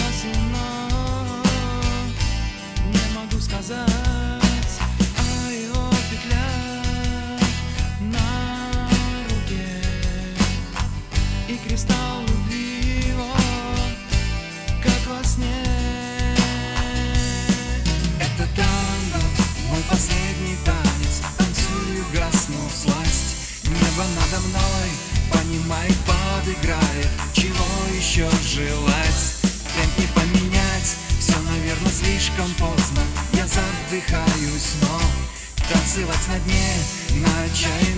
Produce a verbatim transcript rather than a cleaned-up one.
сказано, не могу сказать о его петлях на руке и кристалл любви его, как во сне. Это танго, мой последний танец. Танцую, гасну всласть. Небо надо мной, понимает, подыграет. Чего еще желать? Темп не поменять, все, наверное, слишком поздно. Я задыхаюсь, но танцевать на дне, на отчаянном